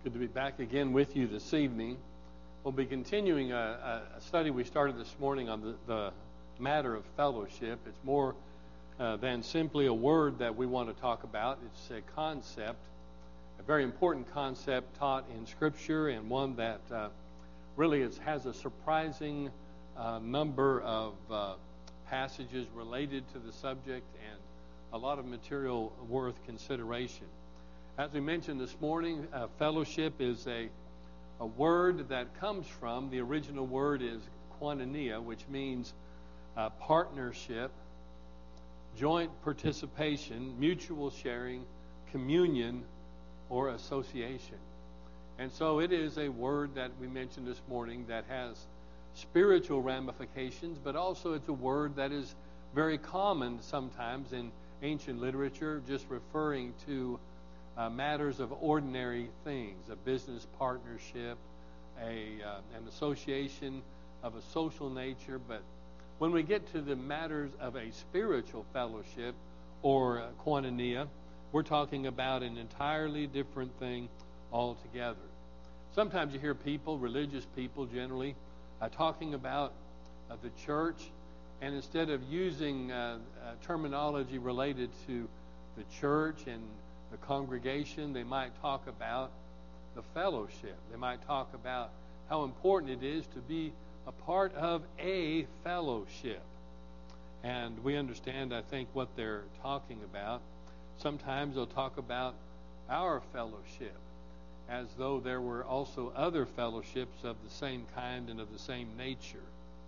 Good to be back again with you this evening. We'll be continuing a study we started this morning on the matter of fellowship. It's more than simply a word that we want to talk about. It's a concept, a very important concept taught in Scripture, and one that really has a surprising number of passages related to the subject and a lot of material worth consideration. As we mentioned this morning, fellowship is a word that comes from, the original word is koinonia, which means partnership, joint participation, mutual sharing, communion, or association. And so it is a word that we mentioned this morning that has spiritual ramifications, but also it's a word that is very common sometimes in ancient literature, just referring to matters of ordinary things, a business partnership, an association of a social nature. But when we get to the matters of a spiritual fellowship or koinonia, we're talking about an entirely different thing altogether. Sometimes you hear people, religious people generally, talking about the church, and instead of using terminology related to the church and the congregation, they might talk about the fellowship. They might talk about how important it is to be a part of a fellowship. And we understand, I think, what they're talking about. Sometimes they'll talk about our fellowship, as though there were also other fellowships of the same kind and of the same nature.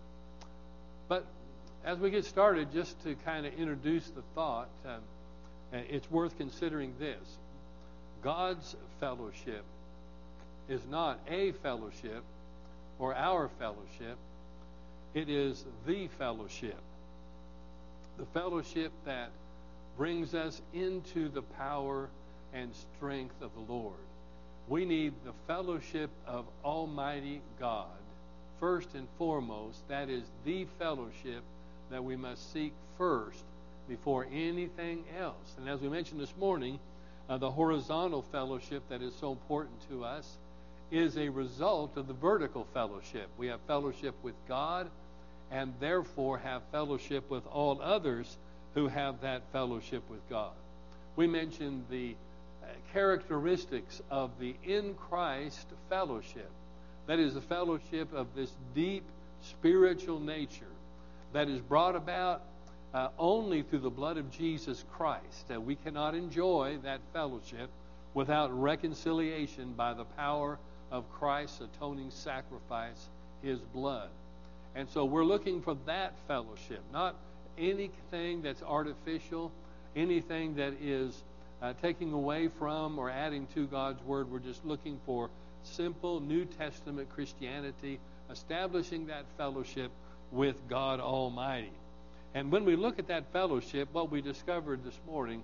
But as we get started, just to kind of introduce the thought, it's worth considering this. God's fellowship is not a fellowship or our fellowship. It is the fellowship. The fellowship that brings us into the power and strength of the Lord. We need the fellowship of Almighty God. First and foremost, that is the fellowship that we must seek first before anything else. And as we mentioned this morning, the horizontal fellowship that is so important to us is a result of the vertical fellowship. We have fellowship with God and therefore have fellowship with all others who have that fellowship with God. We mentioned the characteristics of the in Christ fellowship. That is the fellowship of this deep spiritual nature that is brought about only through the blood of Jesus Christ. We cannot enjoy that fellowship without reconciliation by the power of Christ's atoning sacrifice, His blood. And so we're looking for that fellowship, not anything that's artificial, anything that is taking away from or adding to God's Word. We're just looking for simple New Testament Christianity, establishing that fellowship with God Almighty. And when we look at that fellowship, what we discovered this morning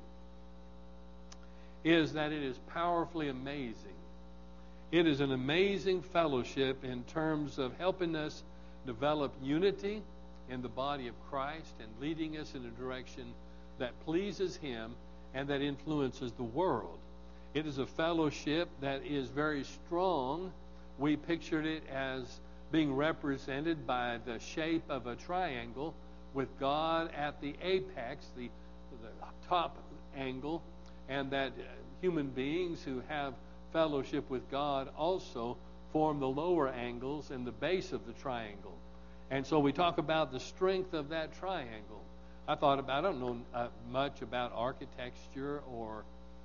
is that it is powerfully amazing. It is an amazing fellowship in terms of helping us develop unity in the body of Christ and leading us in a direction that pleases Him and that influences the world. It is a fellowship that is very strong. We pictured it as being represented by the shape of a triangle with God at the apex, the top angle, and that human beings who have fellowship with God also form the lower angles and the base of the triangle. And so we talk about the strength of that triangle. I don't know much about architecture or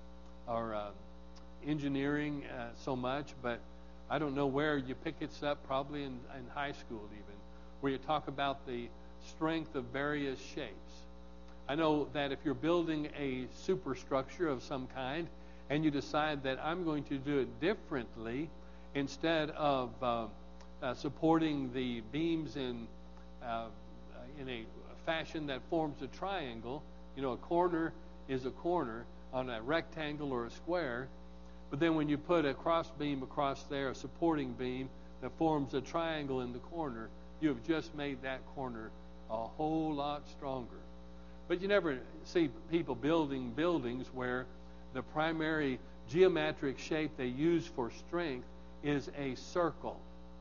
engineering so much, but I don't know where you pick it up, probably in high school even, where you talk about the strength of various shapes. I know that if you're building a superstructure of some kind and you decide that I'm going to do it differently, instead of supporting the beams in a fashion that forms a triangle, a corner is a corner on a rectangle or a square, but then when you put a cross beam across there, a supporting beam that forms a triangle in the corner, you have just made that corner a whole lot stronger. But you never see people building buildings where the primary geometric shape they use for strength is a circle.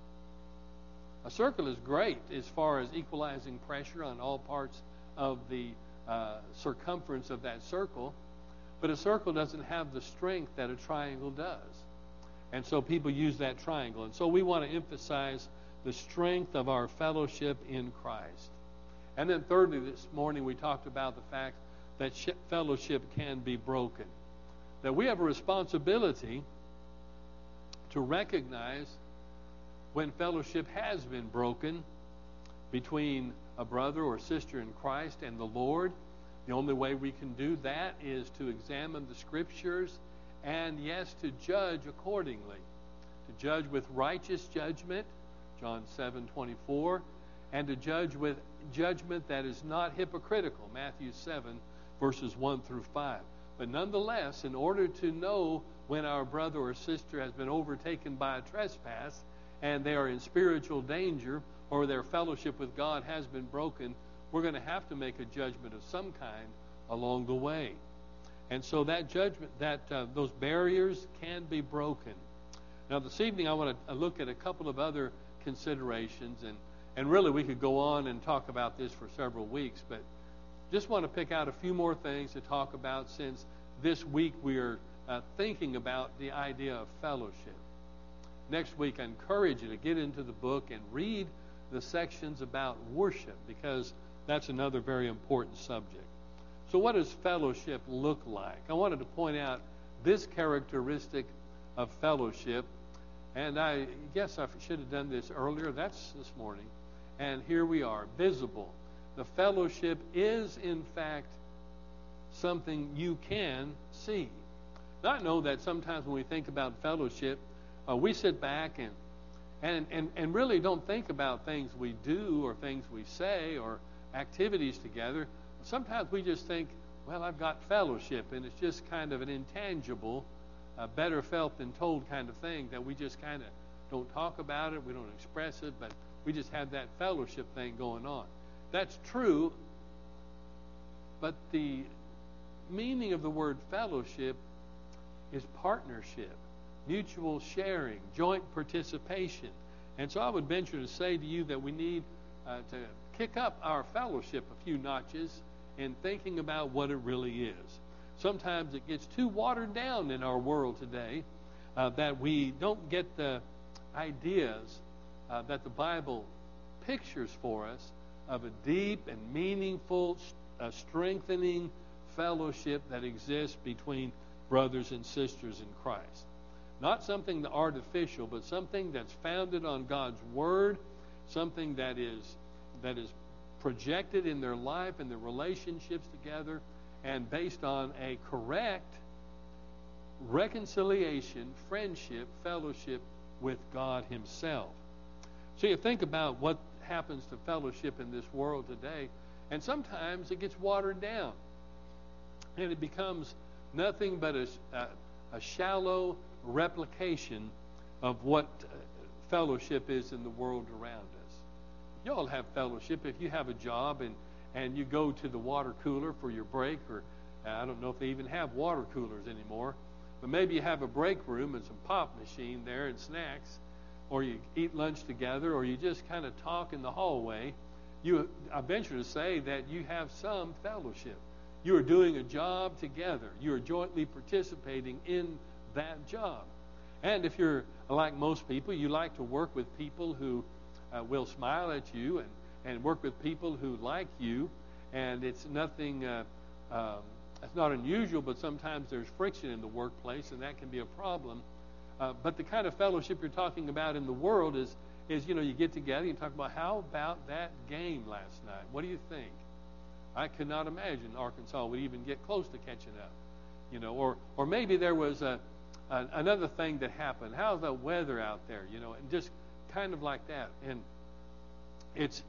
A circle is great as far as equalizing pressure on all parts of the circumference of that circle, but a circle doesn't have the strength that a triangle does. And so people use that triangle. And so we want to emphasize the strength of our fellowship in Christ. And then thirdly, this morning we talked about the fact that fellowship can be broken. That we have a responsibility to recognize when fellowship has been broken between a brother or sister in Christ and the Lord. The only way we can do that is to examine the Scriptures and, yes, to judge accordingly. To judge with righteous judgment, John 7:24, and to judge with judgment that is not hypocritical, Matthew 7, verses 1 through 5. But nonetheless, in order to know when our brother or sister has been overtaken by a trespass and they are in spiritual danger or their fellowship with God has been broken, we're going to have to make a judgment of some kind along the way. And so that judgment, those barriers can be broken. Now this evening I want to look at a couple of other considerations, and really we could go on and talk about this for several weeks, but just want to pick out a few more things to talk about since this week we are thinking about the idea of fellowship. Next week I encourage you to get into the book and read the sections about worship, because that's another very important subject. So what does fellowship look like? I wanted to point out this characteristic of fellowship, and I guess I should have done this earlier. That's this morning. And here we are, visible. The fellowship is, in fact, something you can see. Now, I know that sometimes when we think about fellowship, we sit back and really don't think about things we do or things we say or activities together. Sometimes we just think, well, I've got fellowship, and it's just kind of an intangible, better felt than told kind of thing that we just kind of don't talk about it, we don't express it, but we just have that fellowship thing going on. That's true, but the meaning of the word fellowship is partnership, mutual sharing, joint participation. And so I would venture to say to you that we need to kick up our fellowship a few notches in thinking about what it really is. Sometimes it gets too watered down in our world today that we don't get the ideas that the Bible pictures for us of a deep and meaningful, strengthening fellowship that exists between brothers and sisters in Christ. Not something artificial, but something that's founded on God's Word, something that is projected in their life and their relationships together, and based on a correct reconciliation, friendship, fellowship with God Himself. So you think about what happens to fellowship in this world today, and sometimes it gets watered down, and it becomes nothing but a shallow replication of what fellowship is in the world around us. You all have fellowship. If you have a job and you go to the water cooler for your break, or I don't know if they even have water coolers anymore, but maybe you have a break room and some pop machine there and snacks, or you eat lunch together, or you just kind of talk in the hallway, I venture to say that you have some fellowship. You are doing a job together. You are jointly participating in that job. And if you're like most people, you like to work with people who will smile at you and work with people who like you. And it's nothing, it's not unusual, but sometimes there's friction in the workplace, and that can be a problem. But the kind of fellowship you're talking about in the world is you get together and talk about, how about that game last night? What do you think? I could not imagine Arkansas would even get close to catching up. Or maybe there was another thing that happened. How's the weather out there? And just kind of like that. And it's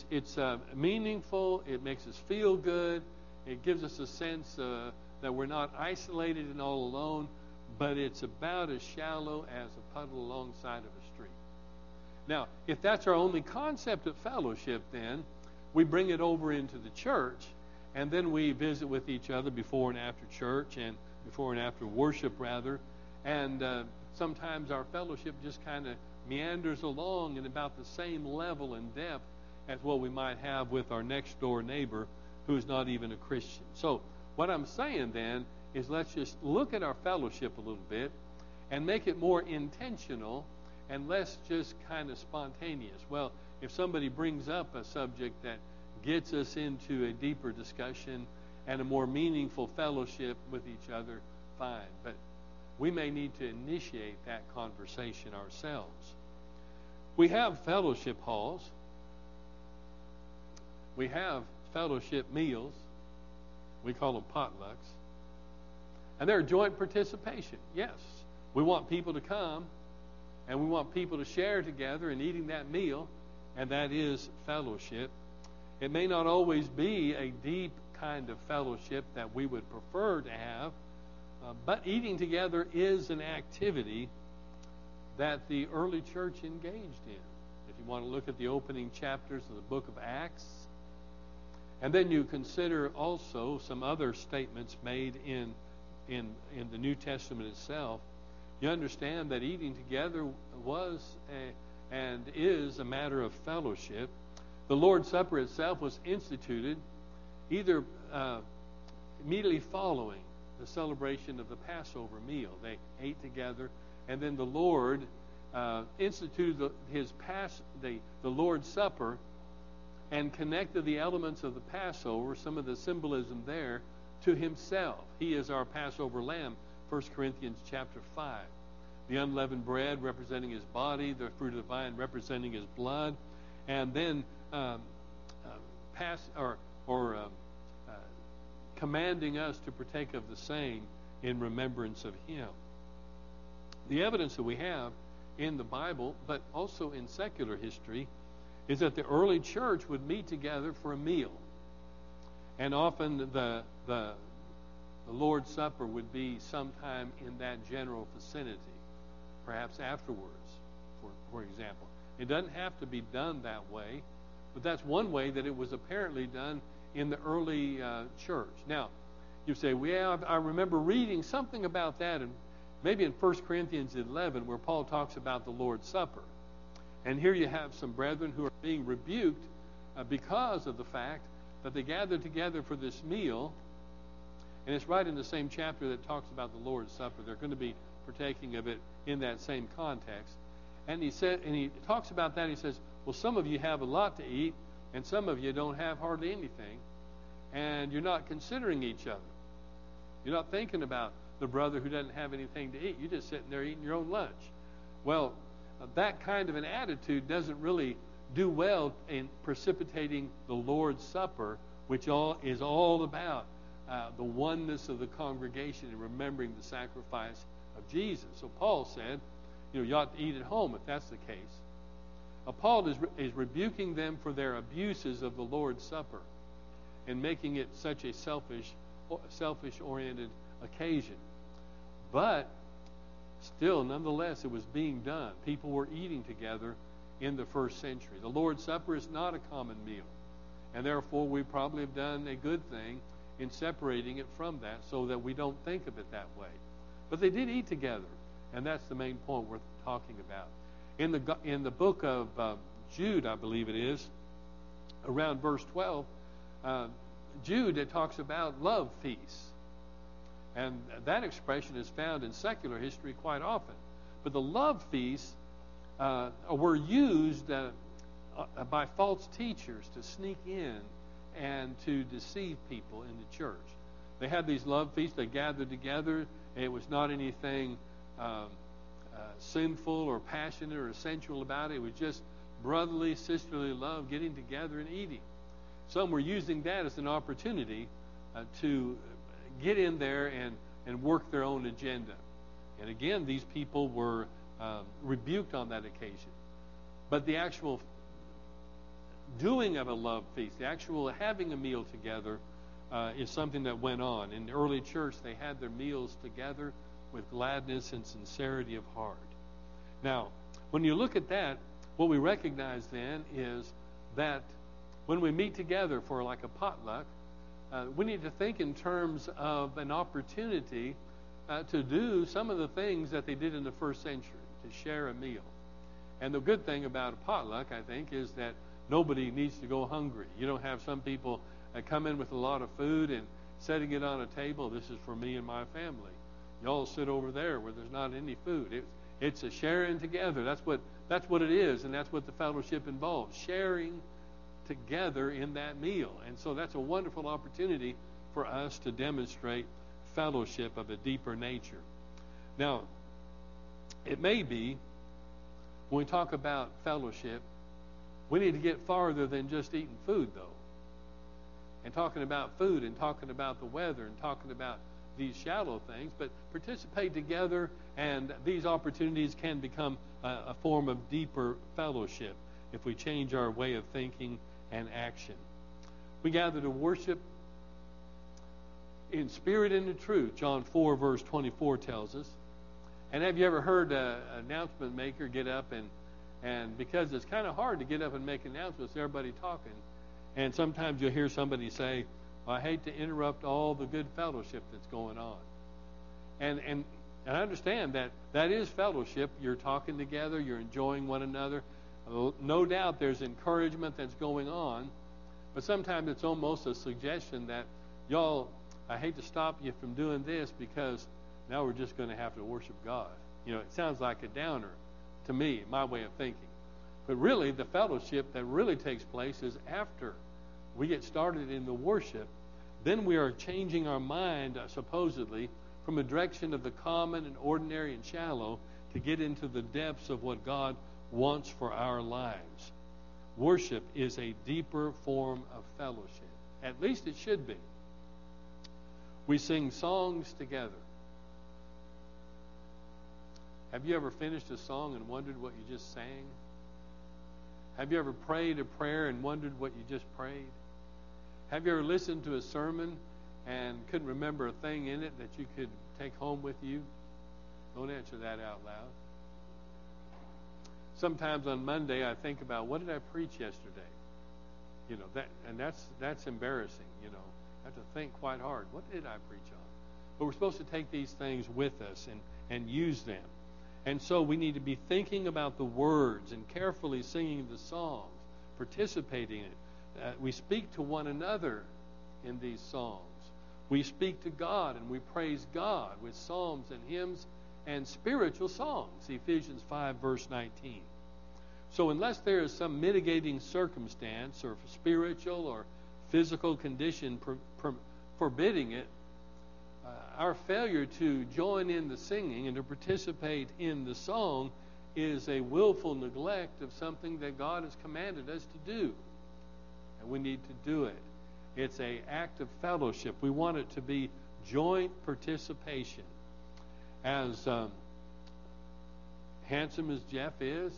meaningful. It makes us feel good. It gives us a sense that we're not isolated and all alone, but it's about as shallow as a puddle alongside of a stream. Now, if that's our only concept of fellowship, then we bring it over into the church, And then we visit with each other before and after church, and before and after worship, rather. And sometimes our fellowship just kind of meanders along in about the same level and depth as what we might have with our next door neighbor who's not even a Christian. So what I'm saying then is, let's just look at our fellowship a little bit and make it more intentional and less just kind of spontaneous. Well, if somebody brings up a subject that gets us into a deeper discussion and a more meaningful fellowship with each other, fine. But we may need to initiate that conversation ourselves. We have fellowship halls. We have fellowship meals. We call them potlucks. And they're joint participation. Yes, we want people to come, and we want people to share together in eating that meal, and that is fellowship. It may not always be a deep kind of fellowship that we would prefer to have, but eating together is an activity that the early church engaged in. If you want to look at the opening chapters of the book of Acts, and then you consider also some other statements made in the New Testament itself, you understand that eating together was and is a matter of fellowship. The Lord's Supper itself was instituted either immediately following the celebration of the Passover meal. They ate together, and then the Lord instituted the Lord's Supper and connected the elements of the Passover, some of the symbolism there, to himself. He is our Passover lamb, 1 Corinthians chapter 5. The unleavened bread representing his body, the fruit of the vine representing his blood, and then commanding us to partake of the same in remembrance of him. The evidence that we have in the Bible, but also in secular history, is that the early church would meet together for a meal. And often the Lord's Supper would be sometime in that general vicinity, perhaps afterwards, for example. It doesn't have to be done that way, but that's one way that it was apparently done in the early church. Now, you say, well, I remember reading something about that, and maybe in 1 Corinthians 11, where Paul talks about the Lord's Supper. And here you have some brethren who are being rebuked because of the fact that they gathered together for this meal. And it's right in the same chapter that talks about the Lord's Supper. They're going to be partaking of it in that same context. And he talks about that. He says, well, some of you have a lot to eat, and some of you don't have hardly anything, and you're not considering each other. You're not thinking about the brother who doesn't have anything to eat. You're just sitting there eating your own lunch. Well, that kind of an attitude doesn't really do well in precipitating the Lord's Supper, which is all about the oneness of the congregation and remembering the sacrifice of Jesus. So Paul said, you ought to eat at home if that's the case. Paul is rebuking them for their abuses of the Lord's Supper and making it such a selfish-oriented occasion. But still, nonetheless, it was being done. People were eating together in the first century. The Lord's Supper is not a common meal, and therefore we probably have done a good thing in separating it from that so that we don't think of it that way. But they did eat together, and that's the main point we're talking about. In the book of Jude, I believe it is, around verse 12, Jude, it talks about love feasts. And that expression is found in secular history quite often. But the love feasts were used by false teachers to sneak in and to deceive people in the church. They had these love feasts. They gathered together. It was not anything sinful or passionate or sensual about it. It was just brotherly, sisterly love, getting together and eating. Some were using that as an opportunity to get in there and work their own agenda. And again, these people were rebuked on that occasion. But the actual doing of a love feast, the actual having a meal together, is something that went on. In the early church, they had their meals together with gladness and sincerity of heart. Now, when you look at that, what we recognize then is that when we meet together for like a potluck, we need to think in terms of an opportunity to do some of the things that they did in the first century, to share a meal. And the good thing about a potluck, I think, is that nobody needs to go hungry. You don't have some people come in with a lot of food and setting it on a table. This is for me and my family. You all sit over there where there's not any food. It's a sharing together. That's what it is, and that's what the fellowship involves, sharing together in that meal. And so that's a wonderful opportunity for us to demonstrate fellowship of a deeper nature. Now, it may be, when we talk about fellowship, we need to get farther than just eating food, though. And talking about food and talking about the weather and talking about these shallow things, but participate together, and these opportunities can become a form of deeper fellowship if we change our way of thinking and action. We gather to worship in spirit and in truth, John 4, verse 24 tells us. And have you ever heard an announcement maker get up and because it's kind of hard to get up and make announcements, everybody talking, and sometimes you'll hear somebody say, well, I hate to interrupt all the good fellowship that's going on. And I understand that is fellowship. You're talking together, you're enjoying one another. No doubt there's encouragement that's going on, but sometimes it's almost a suggestion that, y'all, I hate to stop you from doing this because now we're just going to have to worship God. You know, it sounds like a downer to me, my way of thinking. But really, the fellowship that really takes place is after we get started in the worship. Then we are changing our mind, supposedly, from a direction of the common and ordinary and shallow to get into the depths of what God wants for our lives. Worship is a deeper form of fellowship. At least it should be. We sing songs together. Have you ever finished a song and wondered what you just sang? Have you ever prayed a prayer and wondered what you just prayed? Have you ever listened to a sermon and couldn't remember a thing in it that you could take home with you? Don't answer that out loud. Sometimes on Monday I think about, what did I preach yesterday? You know, that's embarrassing, you know. I have to think quite hard. What did I preach on? But we're supposed to take these things with us and use them. And so we need to be thinking about the words and carefully singing the songs, participating in it. We speak to one another in these songs. We speak to God and we praise God with psalms and hymns and spiritual songs, Ephesians 5, verse 19. So unless there is some mitigating circumstance or spiritual or physical condition forbidding it, our failure to join in the singing and to participate in the song is a willful neglect of something that God has commanded us to do. And we need to do it. It's an act of fellowship. We want it to be joint participation. As handsome as Jeff is,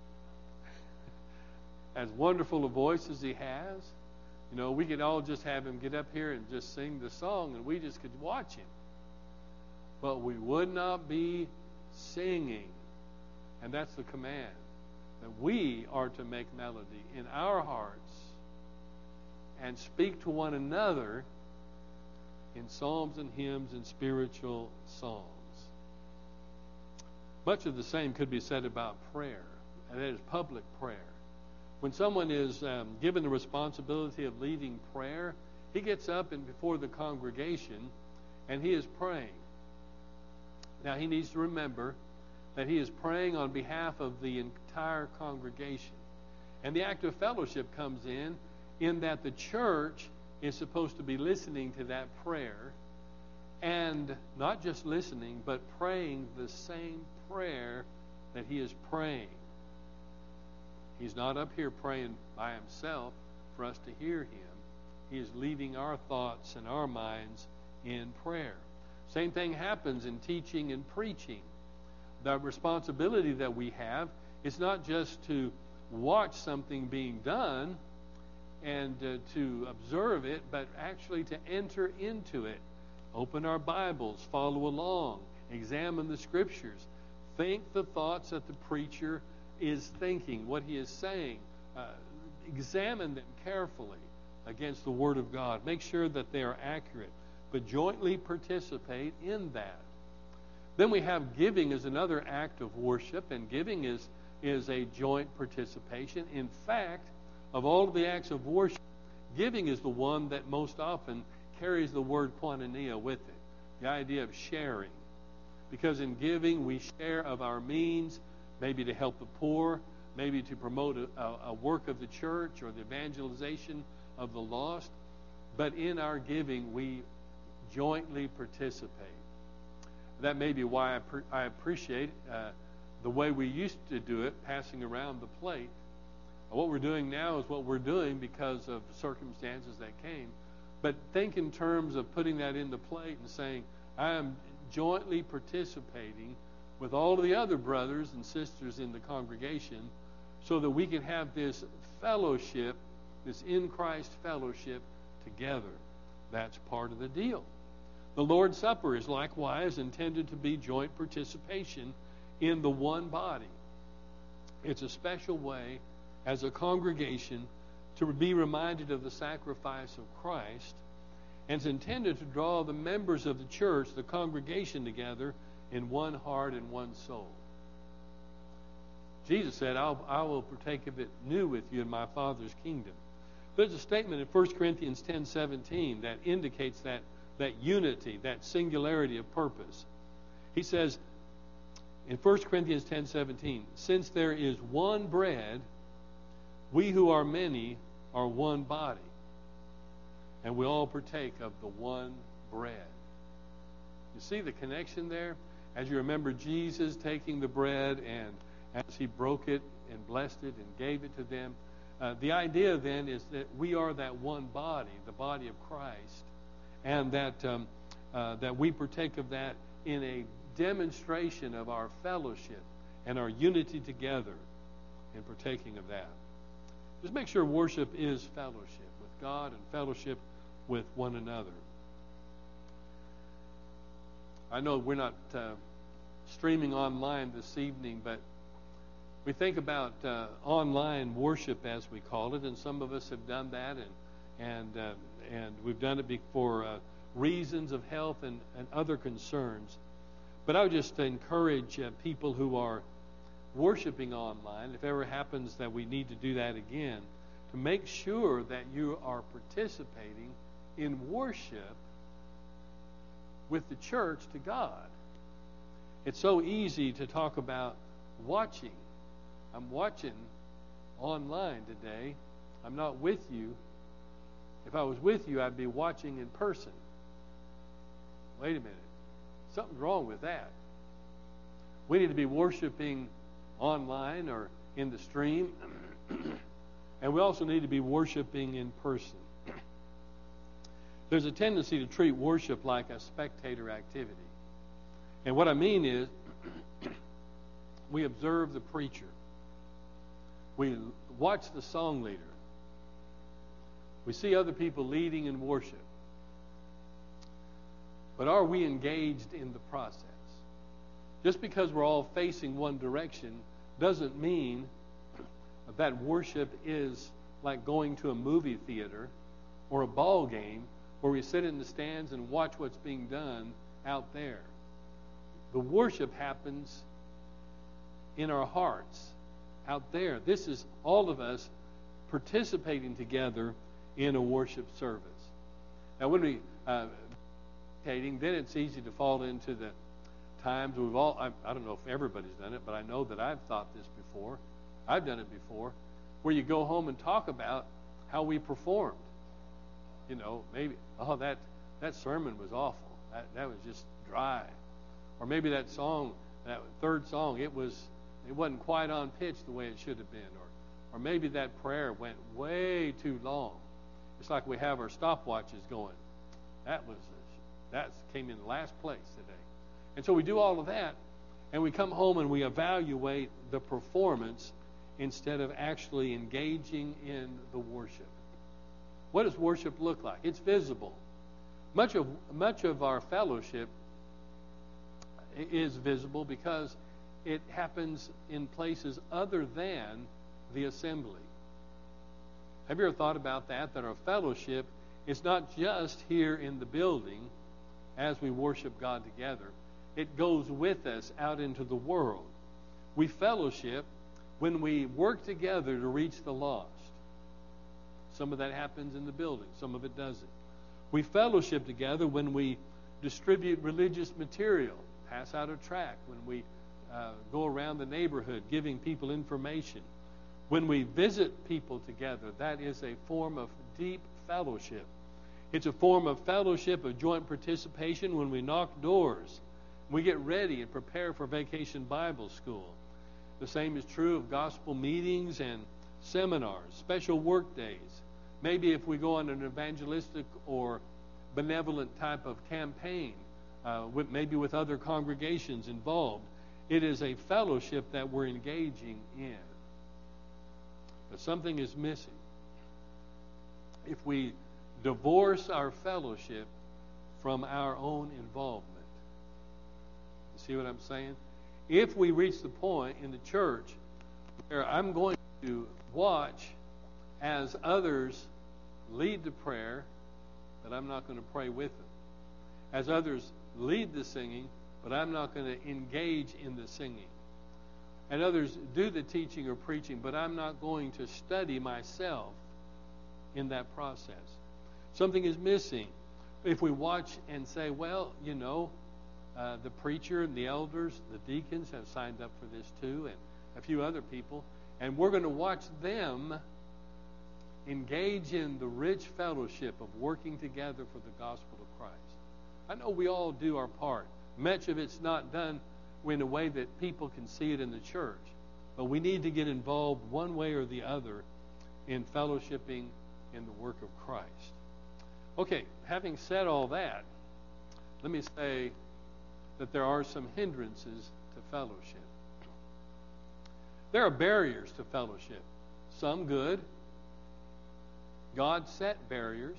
and as wonderful a voice as he has, you know, we could all just have him get up here and just sing the song, and we just could watch him. But we would not be singing. And that's the command, that we are to make melody in our hearts and speak to one another in psalms and hymns and spiritual songs. Much of the same could be said about prayer, and that is public prayer. When someone is given the responsibility of leading prayer, he gets up and before the congregation and he is praying. Now he needs to remember that he is praying on behalf of the entire congregation. And the act of fellowship comes in that the church is supposed to be listening to that prayer, and not just listening, but praying the same prayer that he is praying. He's not up here praying by himself for us to hear him. He is leading our thoughts and our minds in prayer. Same thing happens in teaching and preaching. The responsibility that we have is not just to watch something being done and to observe it, but actually to enter into it. Open our Bibles, follow along, examine the Scriptures, think the thoughts that the preacher is thinking, what he is saying. Examine them carefully. against the Word of God. Make sure that they are accurate, but jointly participate in that. Then we have giving as another act of worship, and giving is a joint participation. In fact, of all of the acts of worship, giving is the one that most often carries the word koinonia with it, the idea of sharing. Because in giving, we share of our means, maybe to help the poor, maybe to promote a work of the church or the evangelization of the lost. But in our giving, we jointly participate. That may be why I appreciate the way we used to do it, passing around the plate. What we're doing now is what we're doing because of the circumstances that came. But think in terms of putting that in the plate and saying, I am jointly participating with all of the other brothers and sisters in the congregation so that we can have this fellowship, this in Christ fellowship together. That's part of the deal. The Lord's Supper is likewise intended to be joint participation in the one body. It's a special way as a congregation to be reminded of the sacrifice of Christ, and it's intended to draw the members of the church, the congregation, together in one heart and one soul. Jesus said, I will partake of it new with you in my Father's kingdom. There's a statement in 1 Corinthians 10:17 that indicates that unity, that singularity of purpose. He says in 1 Corinthians 10:17, since there is one bread, we who are many are one body, and we all partake of the one bread. You see the connection there? As you remember Jesus taking the bread, and as he broke it and blessed it and gave it to them, the idea then is that we are that one body, the body of Christ, and that we partake of that in a demonstration of our fellowship and our unity together in partaking of that. Just make sure worship is fellowship with God and fellowship with one another. I know we're not streaming online this evening, but we think about online worship, as we call it, and some of us have done that, and we've done it for reasons of health and other concerns. But I would just encourage people who are worshiping online, if ever happens that we need to do that again, to make sure that you are participating in worship with the church to God. It's so easy to talk about watching. I'm watching online today. I'm not with you. If I was with you, I'd be watching in person. Wait a minute. Something's wrong with that. We need to be worshiping online or in the stream. And we also need to be worshiping in person. There's a tendency to treat worship like a spectator activity. And what I mean is, we observe the preacher. We watch the song leader. We see other people leading in worship. But are we engaged in the process? Just because we're all facing one direction doesn't mean that worship is like going to a movie theater or a ball game where we sit in the stands and watch what's being done out there. The worship happens in our hearts out there. This is all of us participating together in a worship service. Now, when we then it's easy to fall into the times we've all, I don't know if everybody's done it, but I know that I've thought this before. I've done it before, where you go home and talk about how we performed. You know, maybe, that sermon was awful. That was just dry. Or maybe that song, that third song, it wasn't quite on pitch the way it should have been. Or maybe that prayer went way too long. It's like we have our stopwatches going. That came in last place today. And so we do all of that, and we come home and we evaluate the performance instead of actually engaging in the worship. What does worship look like? It's visible. Much of our fellowship is visible because it happens in places other than the assembly. Have you ever thought about that? That our fellowship is not just here in the building as we worship God together. It goes with us out into the world. We fellowship when we work together to reach the lost. Some of that happens in the building. Some of it doesn't. We fellowship together when we distribute religious material, pass out a tract, when we go around the neighborhood giving people information. When we visit people together, that is a form of deep fellowship. It's a form of fellowship, of joint participation when we knock doors. We get ready and prepare for Vacation Bible School. The same is true of gospel meetings and seminars, special work days. Maybe if we go on an evangelistic or benevolent type of campaign, maybe with other congregations involved, it is a fellowship that we're engaging in. But something is missing. If we divorce our fellowship from our own involvement. You see what I'm saying? If we reach the point in the church where I'm going to watch as others lead the prayer, but I'm not going to pray with them. As others lead the singing, but I'm not going to engage in the singing. And others do the teaching or preaching, but I'm not going to study myself in that process. Something is missing. If we watch and say, well, the preacher and the elders, the deacons have signed up for this too, and a few other people, and we're going to watch them engage in the rich fellowship of working together for the gospel of Christ. I know we all do our part. Much of it's not done in a way that people can see it in the church, but we need to get involved one way or the other in fellowshipping in the work of Christ. Okay, having said all that, let me say that there are some hindrances to fellowship. There are barriers to fellowship, some good. God set barriers,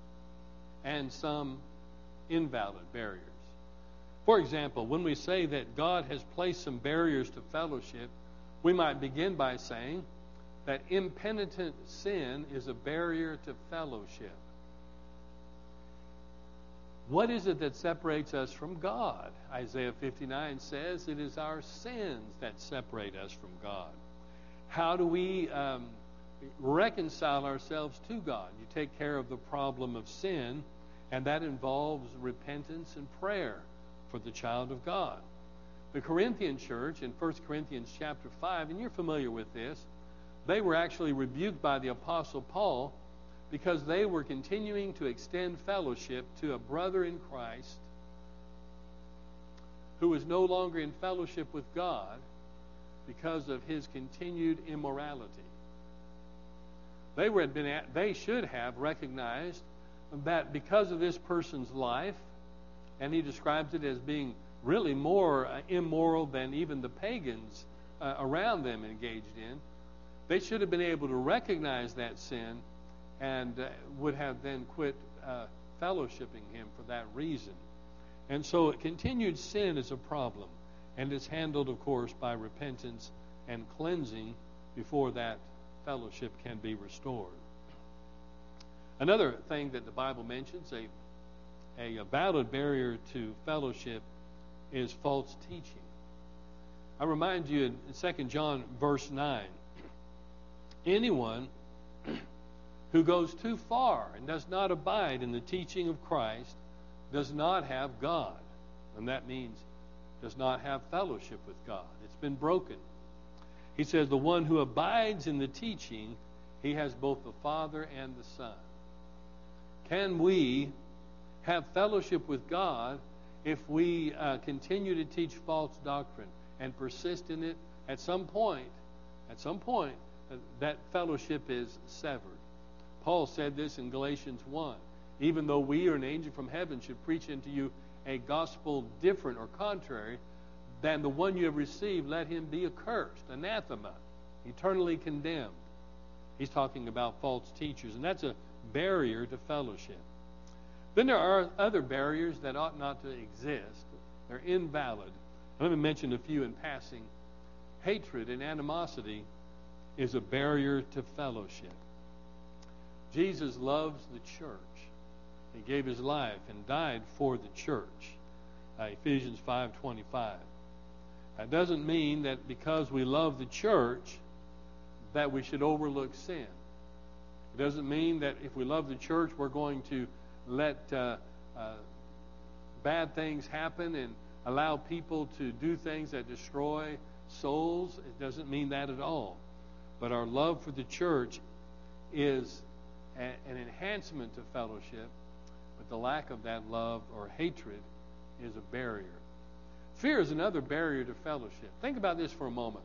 and some invalid barriers. For example, when we say that God has placed some barriers to fellowship, we might begin by saying that impenitent sin is a barrier to fellowship. What is it that separates us from God? Isaiah 59 says it is our sins that separate us from God. How do we reconcile ourselves to God? You take care of the problem of sin, and that involves repentance and prayer for the child of God. The Corinthian church in 1 Corinthians chapter 5, and you're familiar with this, they were actually rebuked by the Apostle Paul because they were continuing to extend fellowship to a brother in Christ who was no longer in fellowship with God because of his continued immorality. They should have recognized that because of this person's life, and he describes it as being really more immoral than even the pagans around them engaged in, they should have been able to recognize that sin and would have then quit fellowshipping him for that reason. And so continued sin is a problem, and is handled, of course, by repentance and cleansing before that fellowship can be restored. Another thing that the Bible mentions, a valid barrier to fellowship, is false teaching. I remind you in 2 John verse 9, anyone who goes too far and does not abide in the teaching of Christ does not have God. And that means does not have fellowship with God. It's been broken. He says the one who abides in the teaching, he has both the Father and the Son. Can we have fellowship with God if we continue to teach false doctrine and persist in it? At some point, that fellowship is severed. Paul said this in Galatians 1. Even though we or an angel from heaven should preach unto you a gospel different or contrary than the one you have received, let him be accursed, anathema, eternally condemned. He's talking about false teachers, and that's a barrier to fellowship. Then there are other barriers that ought not to exist. They're invalid. Let me mention a few in passing. Hatred and animosity is a barrier to fellowship. Jesus loves the church. He gave his life and died for the church. Ephesians 5:25. That doesn't mean that because we love the church that we should overlook sin. It doesn't mean that if we love the church we're going to let bad things happen and allow people to do things that destroy souls. It doesn't mean that at all. But our love for the church is an enhancement to fellowship, but the lack of that love or hatred is a barrier. Fear is another barrier to fellowship. Think about this for a moment.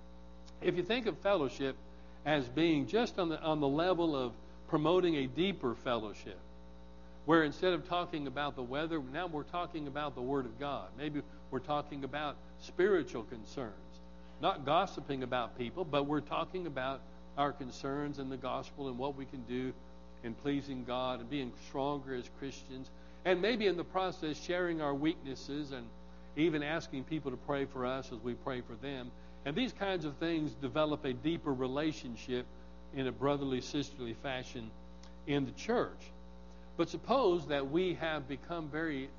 If you think of fellowship as being just on the level of promoting a deeper fellowship, where instead of talking about the weather, now we're talking about the Word of God. Maybe we're talking about spiritual concerns. Not gossiping about people, but we're talking about our concerns in the gospel and what we can do in pleasing God and being stronger as Christians. And maybe in the process sharing our weaknesses and even asking people to pray for us as we pray for them. And these kinds of things develop a deeper relationship in a brotherly, sisterly fashion in the church. But suppose that we have become very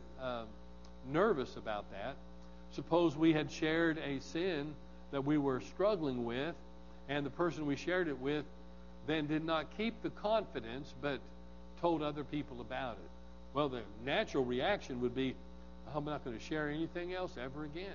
nervous about that. Suppose we had shared a sin that we were struggling with, and the person we shared it with then did not keep the confidence but told other people about it. Well, the natural reaction would be, I'm not going to share anything else ever again,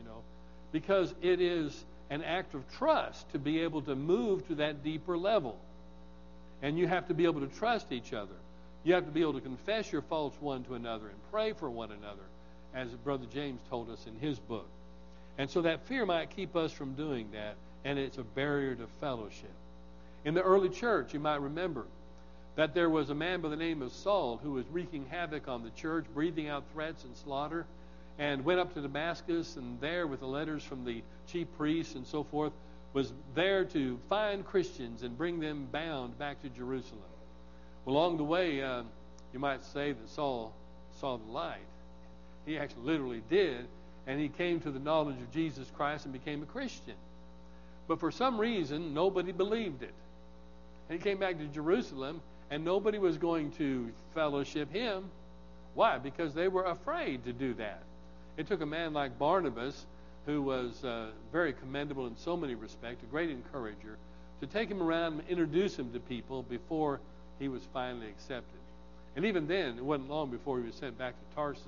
because it is an act of trust to be able to move to that deeper level. And you have to be able to trust each other. You have to be able to confess your faults one to another and pray for one another, as Brother James told us in his book. And so that fear might keep us from doing that, and it's a barrier to fellowship. In the early church, you might remember that there was a man by the name of Saul who was wreaking havoc on the church, breathing out threats and slaughter, and went up to Damascus, and there with the letters from the chief priests and so forth, was there to find Christians and bring them bound back to Jerusalem. Well, along the way, you might say that Saul saw the light. He actually literally did, and he came to the knowledge of Jesus Christ and became a Christian. But for some reason, nobody believed it. And he came back to Jerusalem, and nobody was going to fellowship him. Why? Because they were afraid to do that. It took a man like Barnabas, who was very commendable in so many respects, a great encourager, to take him around and introduce him to people before he was finally accepted. And even then, it wasn't long before he was sent back to Tarsus,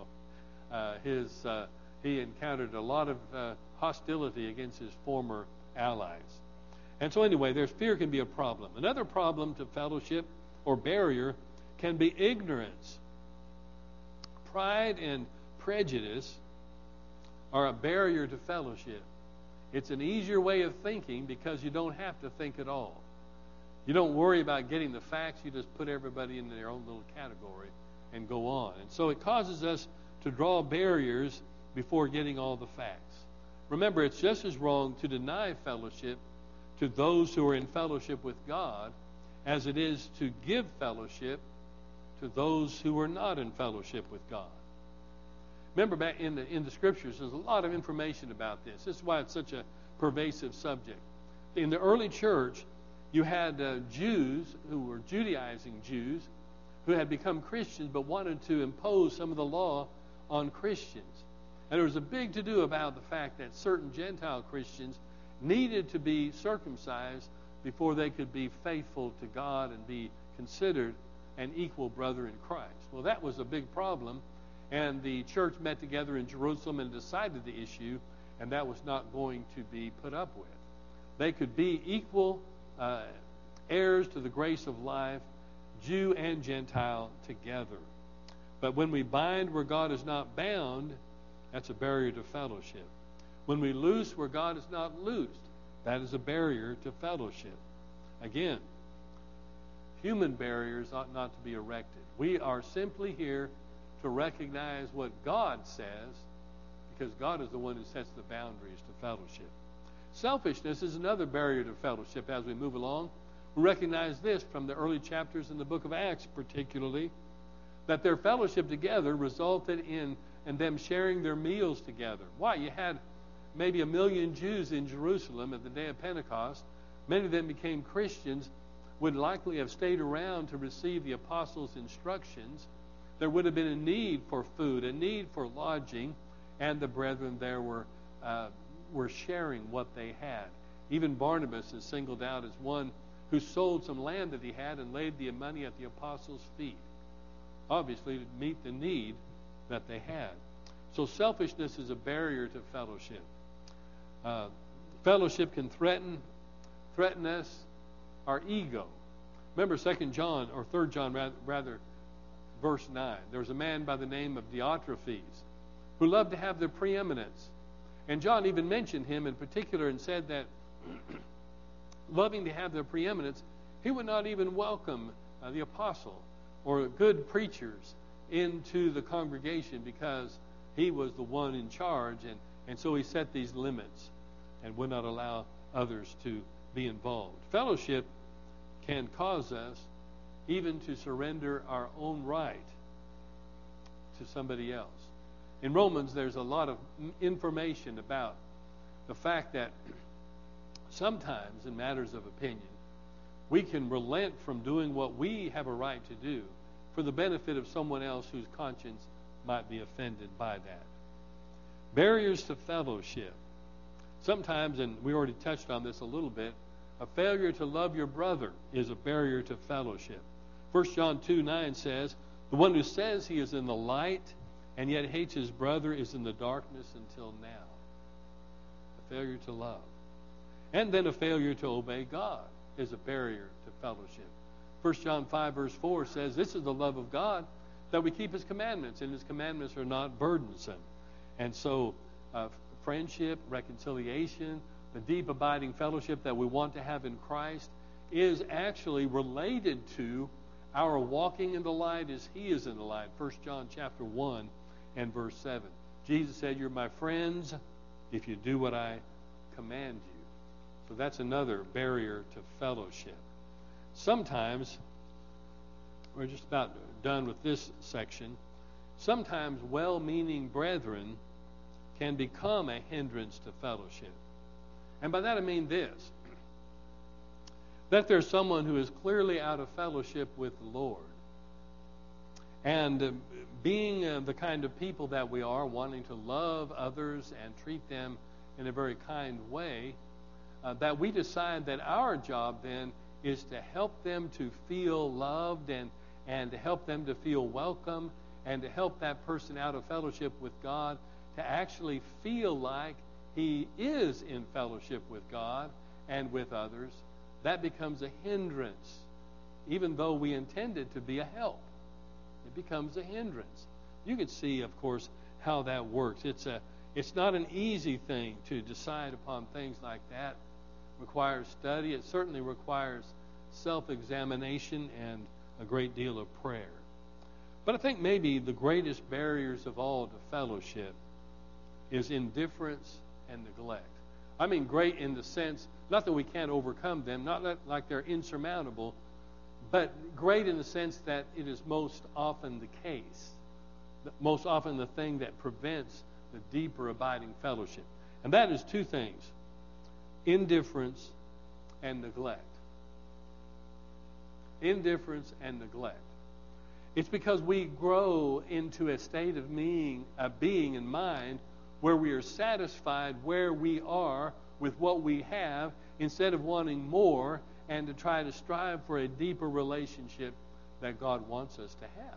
he encountered a lot of hostility against his former allies. And so anyway, fear can be a problem. Another problem to fellowship or barrier can be ignorance. Pride and prejudice are a barrier to fellowship. It's an easier way of thinking because you don't have to think at all. You don't worry about getting the facts. You just put everybody in their own little category and go on. And so it causes us to draw barriers before getting all the facts. Remember, it's just as wrong to deny fellowship to those who are in fellowship with God as it is to give fellowship to those who are not in fellowship with God. Remember, back in the Scriptures, there's a lot of information about this. This is why it's such a pervasive subject. In the early church, you had Jews who were Judaizing Jews who had become Christians but wanted to impose some of the law on Christians. And there was a big to-do about the fact that certain Gentile Christians needed to be circumcised before they could be faithful to God and be considered an equal brother in Christ. Well, that was a big problem, and the church met together in Jerusalem and decided the issue, and that was not going to be put up with. They could be equal heirs to the grace of life, Jew and Gentile together. But when we bind where God is not bound, that's a barrier to fellowship. When we loose where God is not loosed, that is a barrier to fellowship. Again, human barriers ought not to be erected. We are simply here to recognize what God says, because God is the one who sets the boundaries to fellowship. Selfishness is another barrier to fellowship as we move along. We recognize this from the early chapters in the book of Acts particularly, that their fellowship together resulted in them sharing their meals together. Why? You had maybe 1 million Jews in Jerusalem at the day of Pentecost. Many of them became Christians, would likely have stayed around to receive the apostles' instructions, there would have been a need for food, a need for lodging, and the brethren there were sharing what they had. Even Barnabas is singled out as one who sold some land that he had and laid the money at the apostles' feet, obviously to meet the need that they had. So selfishness is a barrier to fellowship. Fellowship can threaten us, our ego. Remember 2 John, or 3 John rather, verse 9. There was a man by the name of Diotrephes who loved to have the preeminence. And John even mentioned him in particular and said that loving to have the preeminence, he would not even welcome the apostle or good preachers into the congregation because he was the one in charge. And so he set these limits and would not allow others to be involved. Fellowship can cause us even to surrender our own right to somebody else. In Romans, there's a lot of information about the fact that sometimes in matters of opinion, we can relent from doing what we have a right to do for the benefit of someone else whose conscience might be offended by that. Barriers to fellowship. Sometimes, and we already touched on this a little bit, a failure to love your brother is a barrier to fellowship. 1 John 2:9 says, the one who says he is in the light and yet hates his brother is in the darkness until now. A failure to love. And then a failure to obey God is a barrier to fellowship. 1 John 5 verse 4 says, this is the love of God, that we keep his commandments, and his commandments are not burdensome. And so friendship, reconciliation, the deep abiding fellowship that we want to have in Christ is actually related to our walking in the light as he is in the light. 1 John chapter 1 and verse 7. Jesus said, you're my friends if you do what I command you. So that's another barrier to fellowship. Sometimes, we're just about done with this section, sometimes well-meaning brethren can become a hindrance to fellowship. And by that I mean this, that there's someone who is clearly out of fellowship with the Lord. And being the kind of people that we are, wanting to love others and treat them in a very kind way, that we decide that our job then is to help them to feel loved and to help them to feel welcome and to help that person out of fellowship with God to actually feel like he is in fellowship with God and with others. That becomes a hindrance. Even though we intended to be a help, it becomes a hindrance. You can see, of course, how that works. It's not an easy thing to decide upon things like that. It requires study. It certainly requires self-examination and a great deal of prayer. But I think maybe the greatest barriers of all to fellowship is indifference and neglect. I mean great in the sense, not that we can't overcome them, not like they're insurmountable, but great in the sense that it is most often the case, most often the thing that prevents the deeper abiding fellowship. And that is two things, indifference and neglect. Indifference and neglect. It's because we grow into a state of being in mind where we are satisfied where we are with what we have instead of wanting more and to try to strive for a deeper relationship that God wants us to have.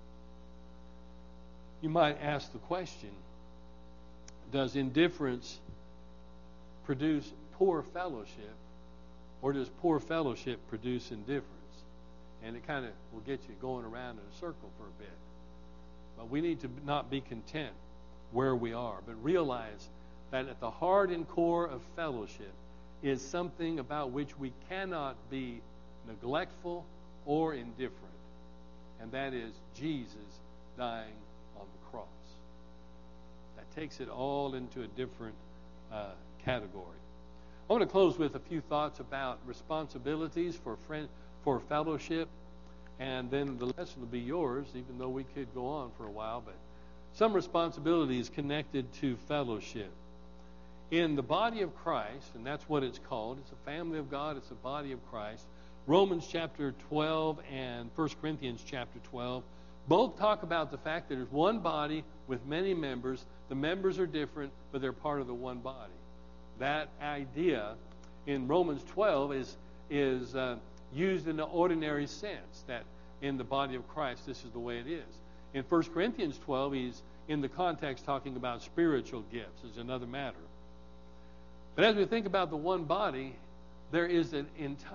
You might ask the question, does indifference produce poor fellowship, or does poor fellowship produce indifference? And it kind of will get you going around in a circle for a bit. But we need to not be content where we are, but realize that at the heart and core of fellowship is something about which we cannot be neglectful or indifferent, and that is Jesus dying on the cross. That takes it all into a different category. I want to close with a few thoughts about responsibilities for fellowship, and then the lesson will be yours, even though we could go on for a while, but some responsibilities connected to fellowship. In the body of Christ, and that's what it's called, it's a family of God, it's a body of Christ, Romans chapter 12 and 1 Corinthians chapter 12 both talk about the fact that there's one body with many members. The members are different, but they're part of the one body. That idea in Romans 12 is used in the ordinary sense, that in the body of Christ, this is the way it is. In 1 Corinthians 12, he's in the context talking about spiritual gifts. Is another matter. But as we think about the one body, there is an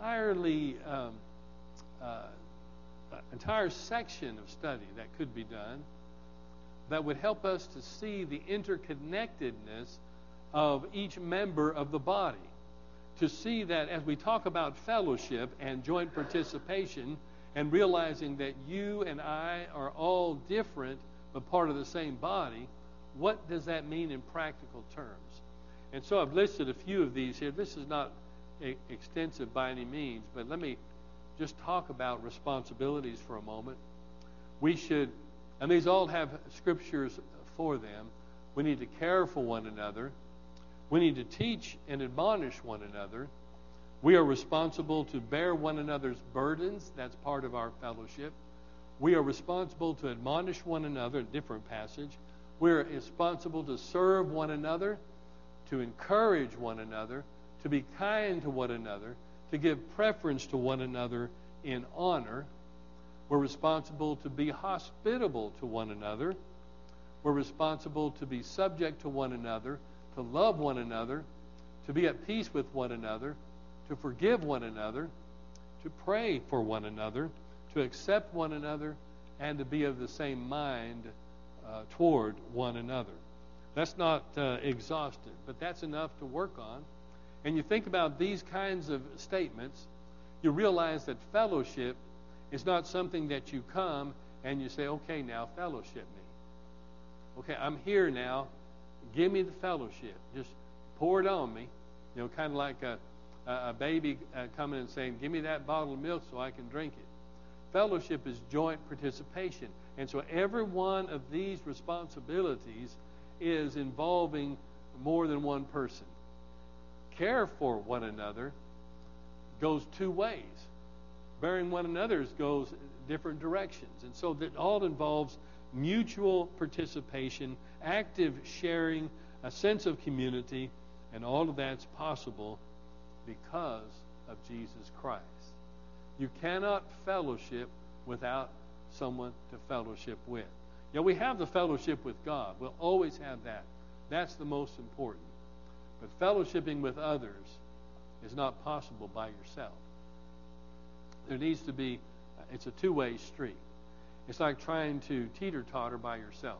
entire section of study that could be done that would help us to see the interconnectedness of each member of the body. To see that as we talk about fellowship and joint participation and realizing that you and I are all different but part of the same body, what does that mean in practical terms? And so I've listed a few of these here. This is not extensive by any means, but let me just talk about responsibilities for a moment. We should, and these all have scriptures for them, we need to care for one another. We need to teach and admonish one another. We are responsible to bear one another's burdens. That's part of our fellowship. We are responsible to admonish one another, a different passage. We're responsible to serve one another, to encourage one another, to be kind to one another, to give preference to one another in honor. We're responsible to be hospitable to one another. We're responsible to be subject to one another, to love one another, to be at peace with one another, to forgive one another, to pray for one another, to accept one another, and to be of the same mind toward one another. That's not exhaustive, but that's enough to work on. And you think about these kinds of statements, you realize that fellowship is not something that you come and you say, okay, now fellowship me. Okay, I'm here now. Give me the fellowship. Just pour it on me. You know, kind of like a baby coming and saying, give me that bottle of milk so I can drink it. Fellowship is joint participation. And so every one of these responsibilities is involving more than one person. Care for one another goes two ways. Bearing one another's goes different directions. And so that all involves mutual participation, active sharing, a sense of community, and all of that's possible because of Jesus Christ. You cannot fellowship without someone to fellowship with. Yeah, we have the fellowship with God. We'll always have that. That's the most important. But fellowshipping with others is not possible by yourself. There needs to be, it's a two-way street. It's like trying to teeter-totter by yourself.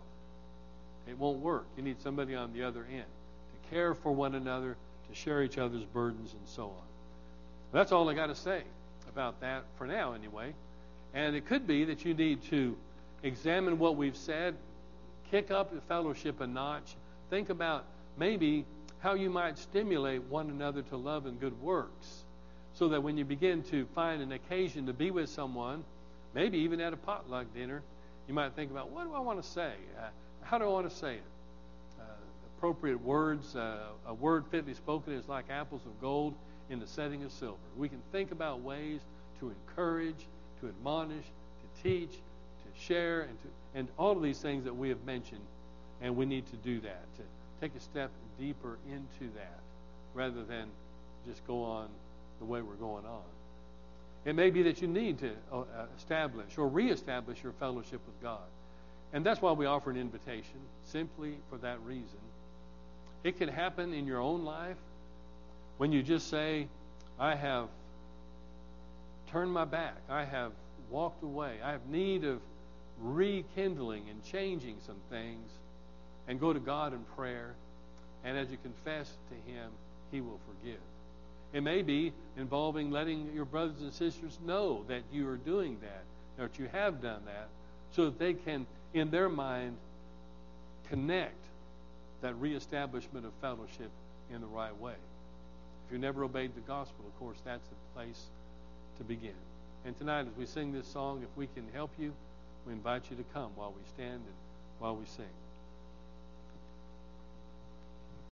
It won't work. You need somebody on the other end to care for one another, to share each other's burdens, and so on. That's all I got to say about that for now, anyway. And it could be that you need to examine what we've said, kick up the fellowship a notch, think about maybe how you might stimulate one another to love and good works, so that when you begin to find an occasion to be with someone, maybe even at a potluck dinner, you might think about, what do I want to say? How do I want to say it? Appropriate words, a word fitly spoken is like apples of gold in the setting of silver. We can think about ways to encourage, to admonish, to teach, to share, and all of these things that we have mentioned, and we need to do that, to take a step deeper into that, rather than just go on the way we're going on. It may be that you need to establish or reestablish your fellowship with God. And that's why we offer an invitation, simply for that reason. It can happen in your own life when you just say, I have turned my back. I have walked away. I have need of rekindling and changing some things, and go to God in prayer. And as you confess to Him, He will forgive. It may be involving letting your brothers and sisters know that you are doing that, or that you have done that, so that they can, in their mind, connect that reestablishment of fellowship in the right way. If you never obeyed the gospel, of course, that's the place to begin. And tonight, as we sing this song, if we can help you, we invite you to come while we stand and while we sing.